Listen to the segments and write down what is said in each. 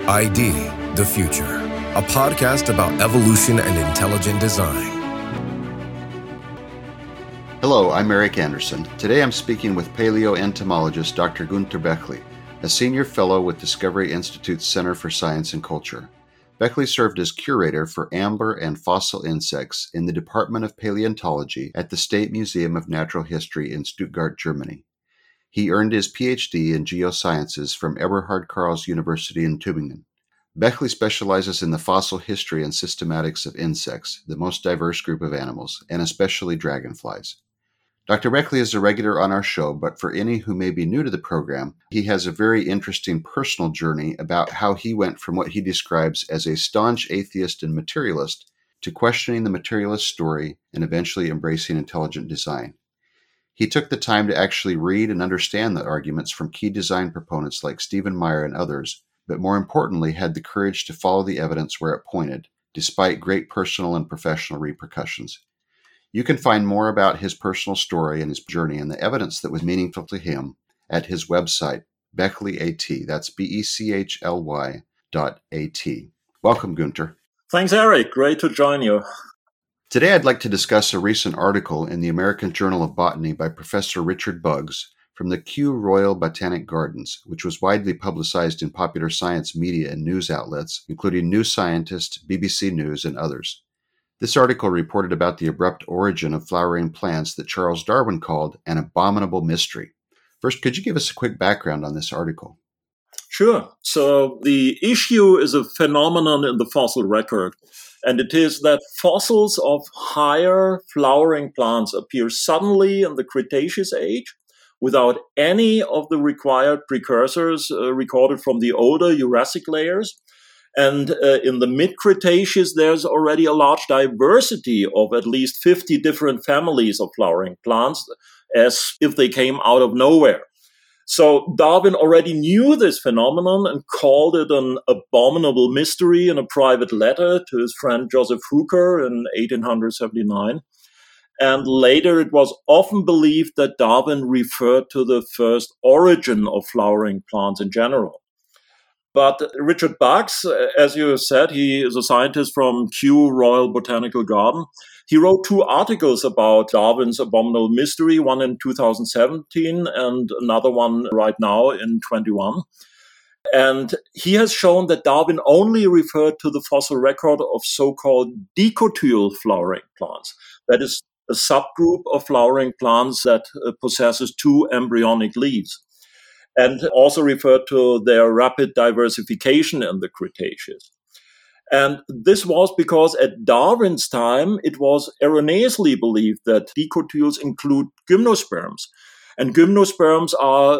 ID the Future, a podcast about evolution and intelligent design. Hello, I'm Eric Anderson. Today I'm speaking with paleoentomologist Dr. Günter Beckley, a senior fellow with Discovery Institute's Center for Science and Culture. Beckley served as curator for amber and fossil insects in the Department of Paleontology at the State Museum of Natural History in Stuttgart, Germany. He earned his PhD in geosciences from Eberhard Karls University in Tübingen. Beckley specializes in the fossil history and systematics of insects, the most diverse group of animals, and especially dragonflies. Dr. Beckley is a regular on our show, but for any who may be new to the program, he has a very interesting personal journey about how he went from what he describes as a staunch atheist and materialist to questioning the materialist story and eventually embracing intelligent design. He took the time to actually read and understand the arguments from key design proponents like Stephen Meyer and others, but more importantly had the courage to follow the evidence where it pointed, despite great personal and professional repercussions. You can find more about his personal story and his journey and the evidence that was meaningful to him at his website, BeckleyAT. That's BECHLY.AT. Welcome, Günter. Thanks, Eric. Great to join you. Today, I'd like to discuss a recent article in the American Journal of Botany by Professor Richard Buggs from the Kew Royal Botanic Gardens, which was widely publicized in popular science media and news outlets, including New Scientist, BBC News, and others. This article reported about the abrupt origin of flowering plants that Charles Darwin called an abominable mystery. First, could you give us a quick background on this article? Sure. So the issue is a phenomenon in the fossil record, and it is that fossils of higher flowering plants appear suddenly in the Cretaceous age without any of the required precursors recorded from the older Jurassic layers. And in the mid-Cretaceous, there's already a large diversity of at least 50 different families of flowering plants, as if they came out of nowhere. So Darwin already knew this phenomenon and called it an abominable mystery in a private letter to his friend Joseph Hooker in 1879. And later it was often believed that Darwin referred to the first origin of flowering plants in general. But Richard Buggs, as you said, he is a scientist from Kew Royal Botanical Garden. He wrote 2 articles about Darwin's abominable mystery, one in 2017 and another one right now in 21. And he has shown that Darwin only referred to the fossil record of so-called dicotyl flowering plants. That is a subgroup of flowering plants that possesses 2 embryonic leaves, and also referred to their rapid diversification in the Cretaceous. And this was because at Darwin's time, it was erroneously believed that dicotyls include gymnosperms. And gymnosperms are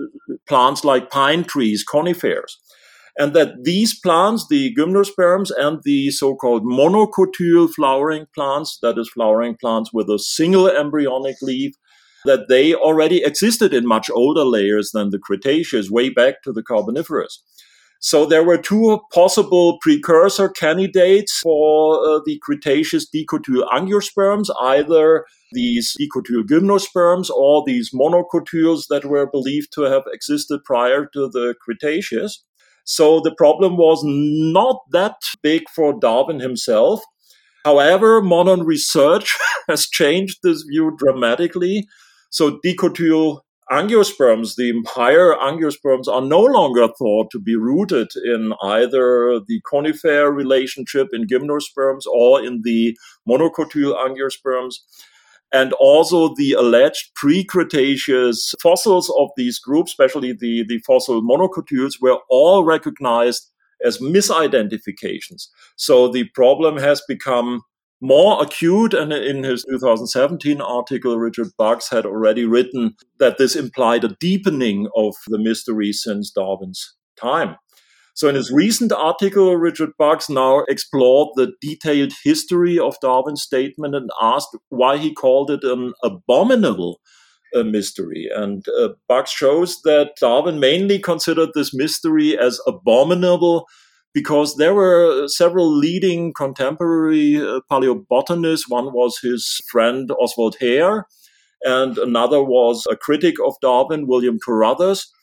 plants like pine trees, conifers. And that these plants, the gymnosperms and the so-called monocotyl flowering plants, that is flowering plants with a single embryonic leaf, that they already existed in much older layers than the Cretaceous, way back to the Carboniferous. So there were 2 possible precursor candidates for the Cretaceous dicotyl angiosperms, either these dicotyl gymnosperms or these monocotyls that were believed to have existed prior to the Cretaceous. So the problem was not that big for Darwin himself. However, modern research has changed this view dramatically. So dicotyl angiosperms, the higher angiosperms, are no longer thought to be rooted in either the conifer relationship in gymnosperms or in the monocotyl angiosperms. And also the alleged pre-Cretaceous fossils of these groups, especially the fossil monocotyls, were all recognized as misidentifications. So the problem has become more acute, and in his 2017 article, Richard Buggs had already written that this implied a deepening of the mystery since Darwin's time. So in his recent article, Richard Buggs now explored the detailed history of Darwin's statement and asked why he called it an abominable mystery. And Buggs shows that Darwin mainly considered this mystery as abominable because there were several leading contemporary paleobotanists. One was his friend Oswald Hare, and another was a critic of Darwin, William Carruthers.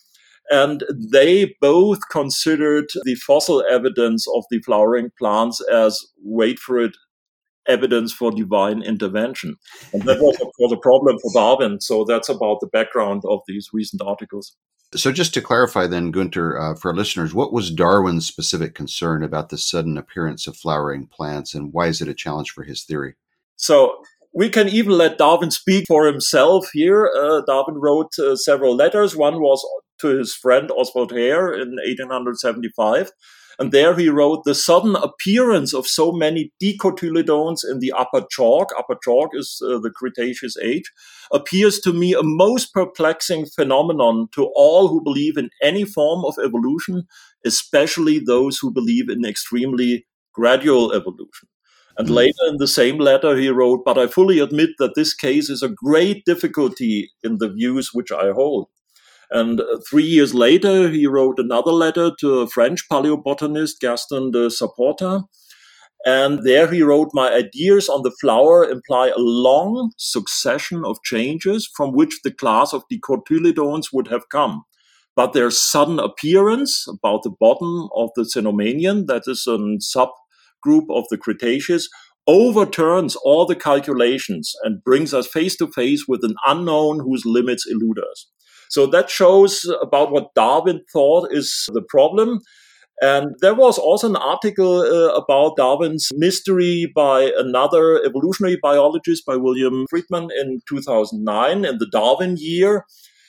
And they both considered the fossil evidence of the flowering plants as, wait for it, evidence for divine intervention. And that was, of course, a problem for Darwin. So that's about the background of these recent articles. So just to clarify then, Gunther, for our listeners, what was Darwin's specific concern about the sudden appearance of flowering plants, and why is it a challenge for his theory? So we can even let Darwin speak for himself here. Darwin wrote several letters. One was to his friend Oswald Hare in 1875. And there he wrote, the sudden appearance of so many dicotyledons in the upper chalk is the Cretaceous age, appears to me a most perplexing phenomenon to all who believe in any form of evolution, especially those who believe in extremely gradual evolution. And later in the same letter, he wrote, but I fully admit that this case is a great difficulty in the views which I hold. And 3 years later, he wrote another letter to a French paleobotanist, Gaston de Saporta. And there he wrote, my ideas on the flower imply a long succession of changes from which the class of dicotyledons would have come. But their sudden appearance about the bottom of the Cenomanian, that is a subgroup of the Cretaceous, overturns all the calculations and brings us face to face with an unknown whose limits elude us. So that shows about what Darwin thought is the problem. And there was also an article about Darwin's mystery by another evolutionary biologist, by William Friedman, in 2009, in the Darwin year.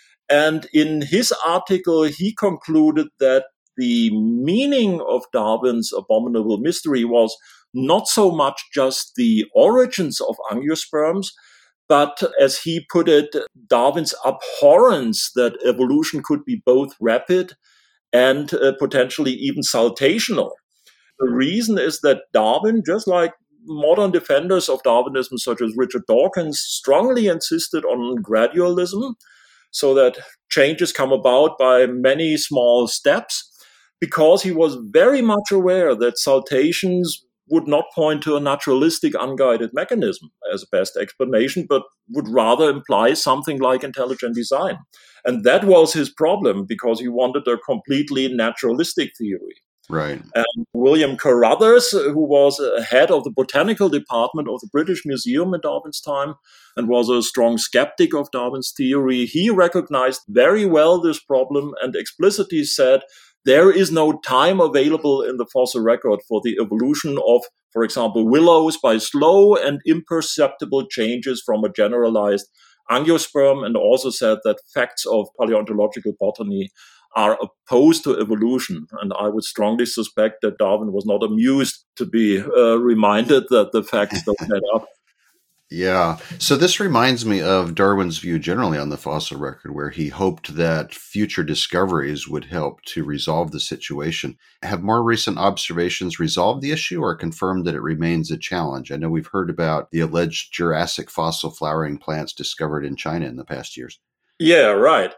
And in his article, he concluded that the meaning of Darwin's abominable mystery was not so much just the origins of angiosperms, but as he put it, Darwin's abhorrence that evolution could be both rapid and potentially even saltational. The reason is that Darwin, just like modern defenders of Darwinism such as Richard Dawkins, strongly insisted on gradualism, so that changes come about by many small steps, because he was very much aware that saltations would not point to a naturalistic unguided mechanism as a best explanation, but would rather imply something like intelligent design. And that was his problem, because he wanted a completely naturalistic theory. Right. And William Carruthers, who was head of the botanical department of the British Museum in Darwin's time and was a strong skeptic of Darwin's theory, he recognized very well this problem and explicitly said, there is no time available in the fossil record for the evolution of, for example, willows by slow and imperceptible changes from a generalized angiosperm, and also said that facts of paleontological botany are opposed to evolution. And I would strongly suspect that Darwin was not amused to be reminded that the facts don't add up. Yeah. So this reminds me of Darwin's view generally on the fossil record, where he hoped that future discoveries would help to resolve the situation. Have more recent observations resolved the issue or confirmed that it remains a challenge? I know we've heard about the alleged Jurassic fossil flowering plants discovered in China in the past years. Yeah, right.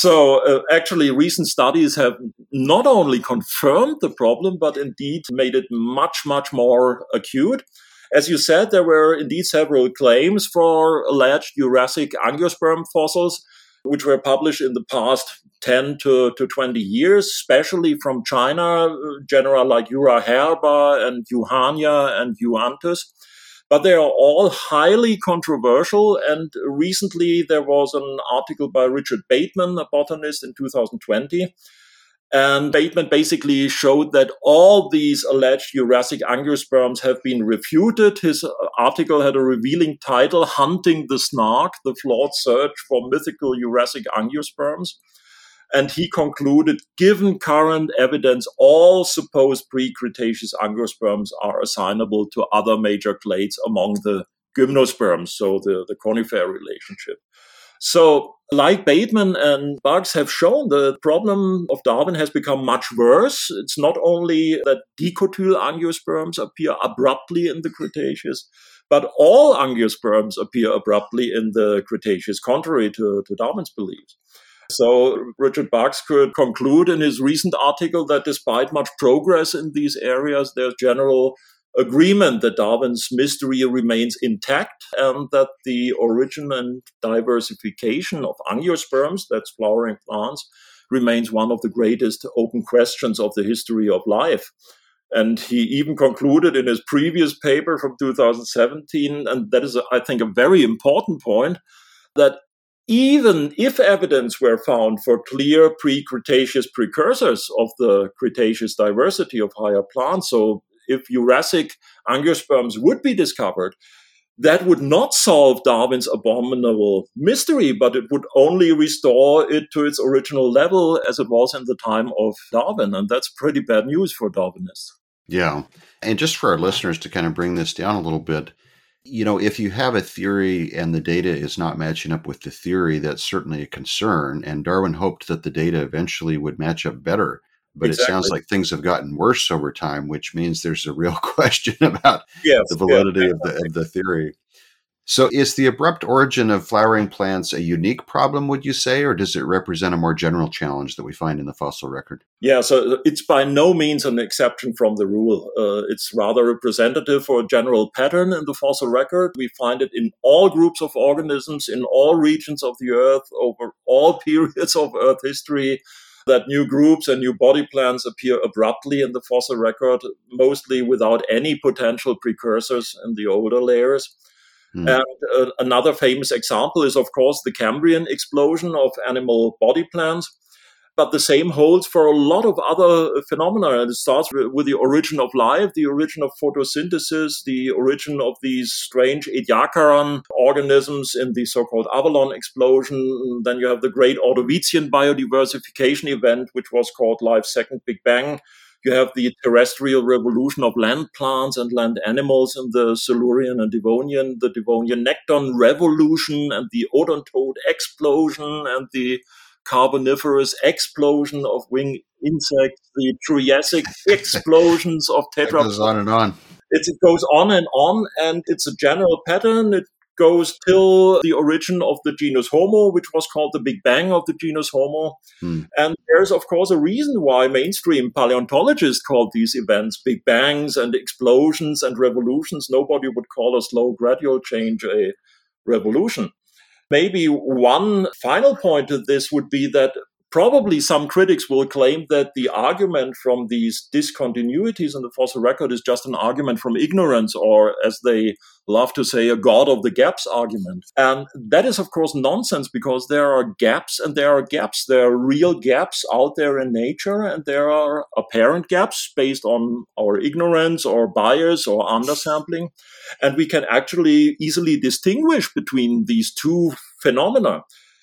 So actually, recent studies have not only confirmed the problem, but indeed made it much, much more acute. As you said, there were indeed several claims for alleged Jurassic angiosperm fossils, which were published in the past 10 to 20 years, especially from China, genera like Uraherba and Yuhania and Euanthus. But they are all highly controversial. And recently there was an article by Richard Bateman, a botanist, in 2020. And Bateman basically showed that all these alleged Jurassic angiosperms have been refuted. His article had a revealing title, Hunting the Snark, the Flawed Search for Mythical Jurassic Angiosperms. And he concluded, given current evidence, all supposed pre-Cretaceous angiosperms are assignable to other major clades among the gymnosperms, so the conifer relationship. So, like Bateman and Bugs have shown, the problem of Darwin has become much worse. It's not only that dicotyl angiosperms appear abruptly in the Cretaceous, but all angiosperms appear abruptly in the Cretaceous, contrary to Darwin's beliefs. So Richard Bugs could conclude in his recent article that despite much progress in these areas, there's general agreement that Darwin's mystery remains intact and that the origin and diversification of angiosperms, that's flowering plants, remains one of the greatest open questions of the history of life. And he even concluded in his previous paper from 2017, and that is, I think, a very important point, that even if evidence were found for clear pre-Cretaceous precursors of the Cretaceous diversity of higher plants, so if Jurassic angiosperms would be discovered, that would not solve Darwin's abominable mystery, but it would only restore it to its original level as it was in the time of Darwin. And that's pretty bad news for Darwinists. Yeah. And just for our listeners to kind of bring this down a little bit, if you have a theory and the data is not matching up with the theory, that's certainly a concern. And Darwin hoped that the data eventually would match up better. But Exactly. It sounds like things have gotten worse over time, which means there's a real question about the validity of the theory. So is the abrupt origin of flowering plants a unique problem, would you say, or does it represent a more general challenge that we find in the fossil record? Yeah, so it's by no means an exception from the rule. It's rather representative for a general pattern in the fossil record. We find it in all groups of organisms, in all regions of the Earth, over all periods of Earth history, that new groups and new body plans appear abruptly in the fossil record, mostly without any potential precursors in the older layers. And another famous example is, of course, the Cambrian explosion of animal body plans. But the same holds for a lot of other phenomena. And it starts with the origin of life, the origin of photosynthesis, the origin of these strange Ediacaran organisms in the so-called Avalon explosion. Then you have the great Ordovician biodiversification event, which was called life's second Big Bang. You have the terrestrial revolution of land plants and land animals in the Silurian and Devonian, the Devonian Nekton revolution and the odontode explosion and the Carboniferous explosion of winged insects, the Triassic explosions of tetrapods. It goes on and on. It goes on, and it's a general pattern. It goes till the origin of the genus Homo, which was called the Big Bang of the genus Homo. And there's, of course, a reason why mainstream paleontologists call these events Big Bangs and explosions and revolutions. Nobody would call a slow, gradual change a revolution. Maybe one final point to this would be that probably some critics will claim that the argument from these discontinuities in the fossil record is just an argument from ignorance, or as they love to say, a God of the gaps argument. And that is, of course, nonsense, because there are gaps and there are gaps. There are real gaps out there in nature, and there are apparent gaps based on our ignorance or bias or undersampling. And we can actually easily distinguish between these two phenomena.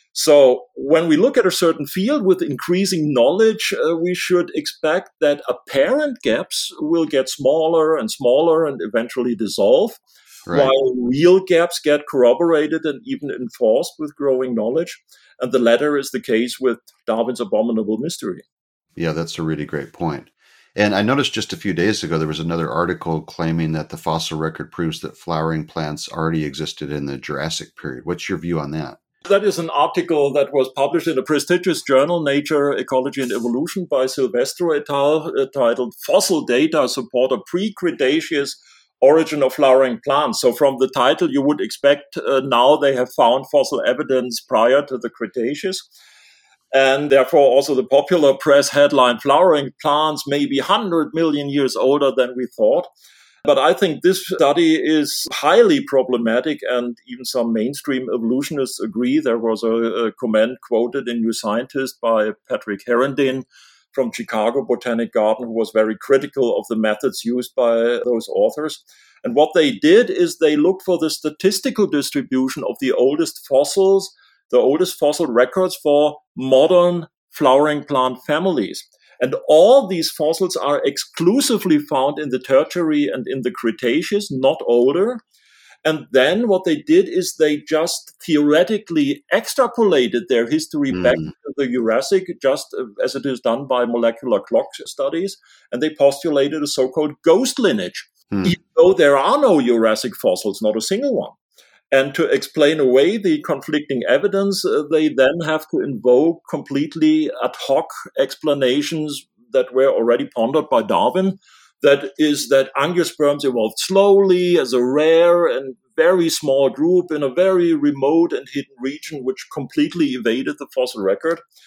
So when we look at a certain field with increasing knowledge, we should expect that apparent gaps will get smaller and smaller and eventually dissolve, while real gaps get corroborated and even enforced with growing knowledge. And the latter is the case with Darwin's abominable mystery. Yeah, that's a really great point. And I noticed just a few days ago, there was another article claiming that the fossil record proves that flowering plants already existed in the Jurassic period. What's your view on that? That is an article that was published in a prestigious journal, Nature, Ecology and Evolution, by Silvestro et al., titled Fossil Data Support a Pre-Cretaceous Origin of Flowering Plants. So from the title, you would expect now they have found fossil evidence prior to the Cretaceous. And therefore, also the popular press headline, flowering plants may be 100 million years older than we thought. But I think this study is highly problematic, and even some mainstream evolutionists agree. There was a comment quoted in New Scientist by Patrick Herendeen from Chicago Botanic Garden, who was very critical of the methods used by those authors. And what they did is they looked for the statistical distribution of the oldest fossils, the oldest fossil records for modern flowering plant families. And all these fossils are exclusively found in the Tertiary and in the Cretaceous, not older. And then what they did is they just theoretically extrapolated their history back to the Jurassic, just as it is done by molecular clock studies. And they postulated a so-called ghost lineage, even though there are no Jurassic fossils, not a single one. And to explain away the conflicting evidence, they then have to invoke completely ad hoc explanations that were already pondered by Darwin. That is that angiosperms evolved slowly as a rare and very small group in a very remote and hidden region, which completely evaded the fossil record.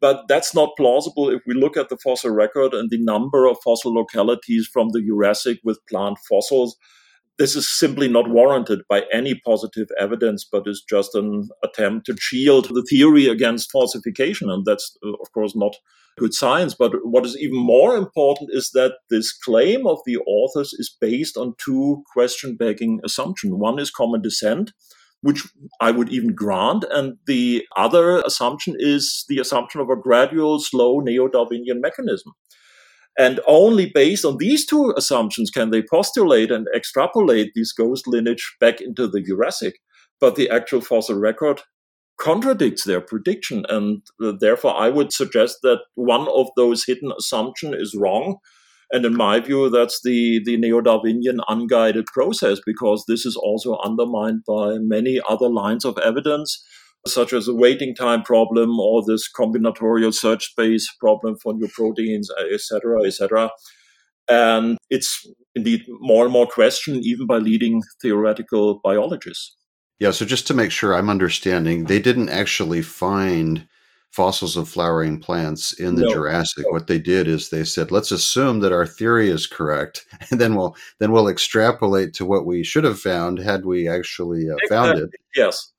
But that's not plausible if we look at the fossil record and the number of fossil localities from the Jurassic with plant fossils. This is simply not warranted by any positive evidence, but is just an attempt to shield the theory against falsification. And that's, of course, not good science. But what is even more important is that this claim of the authors is based on two question-begging assumptions. One is common descent, which I would even grant. And the other assumption is the assumption of a gradual, slow neo-Darwinian mechanism. And only based on these two assumptions can they postulate and extrapolate these ghost lineage back into the Jurassic. But the actual fossil record contradicts their prediction. And therefore, I would suggest that one of those hidden assumptions is wrong. And in my view, that's the neo-Darwinian unguided process, because this is also undermined by many other lines of evidence, such as a waiting time problem or this combinatorial search space problem for new proteins, etc., etc. And it's indeed more and more questioned even by leading theoretical biologists. Yeah, so just to make sure I'm understanding, they didn't actually find fossils of flowering plants in the Jurassic. What they did is they said, let's assume that our theory is correct, and then we'll extrapolate to what we should have found had we actually found it. Yes.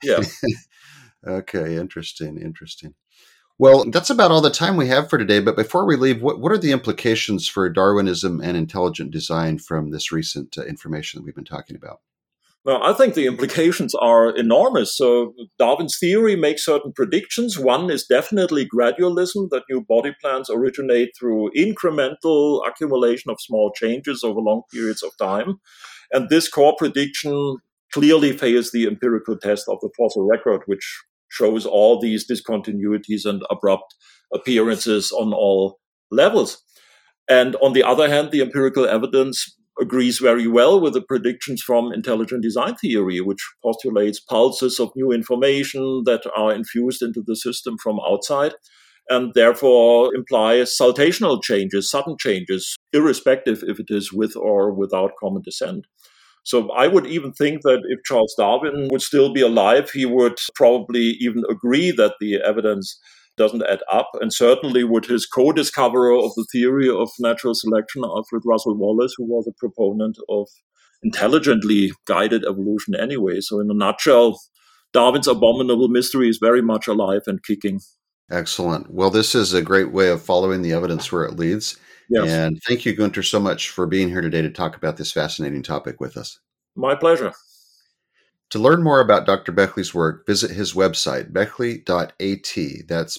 Okay, interesting. Well, that's about all the time we have for today. But before we leave, what are the implications for Darwinism and intelligent design from this recent information that we've been talking about? Well, I think the implications are enormous. So Darwin's theory makes certain predictions. One is definitely gradualism, that new body plans originate through incremental accumulation of small changes over long periods of time. And this core prediction clearly fails the empirical test of the fossil record, which shows all these discontinuities and abrupt appearances on all levels. And on the other hand, the empirical evidence agrees very well with the predictions from intelligent design theory, which postulates pulses of new information that are infused into the system from outside, and therefore implies saltational changes, sudden changes, irrespective if it is with or without common descent. So I would even think that if Charles Darwin would still be alive, he would probably even agree that the evidence doesn't add up. And certainly would his co-discoverer of the theory of natural selection, Alfred Russel Wallace, who was a proponent of intelligently guided evolution anyway. So in a nutshell, Darwin's abominable mystery is very much alive and kicking. Excellent. Well, this is a great way of following the evidence where it leads. Yes. And thank you, Gunther, so much for being here today to talk about this fascinating topic with us. My pleasure. To learn more about Dr. Beckley's work, visit his website, beckley.at. That's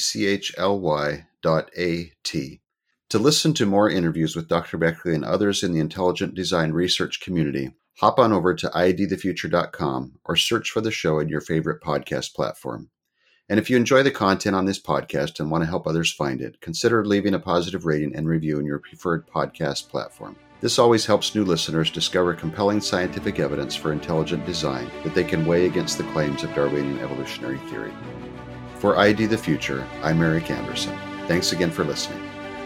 BECHLY.AT. To listen to more interviews with Dr. Beckley and others in the intelligent design research community, hop on over to idthefuture.com or search for the show in your favorite podcast platform. And if you enjoy the content on this podcast and want to help others find it, consider leaving a positive rating and review in your preferred podcast platform. This always helps new listeners discover compelling scientific evidence for intelligent design that they can weigh against the claims of Darwinian evolutionary theory. For ID the Future, I'm Eric Anderson. Thanks again for listening.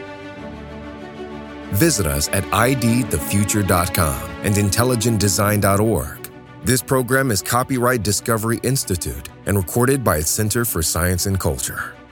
Visit us at idthefuture.com and intelligentdesign.org. This program is copyright Discovery Institute and recorded by its Center for Science and Culture.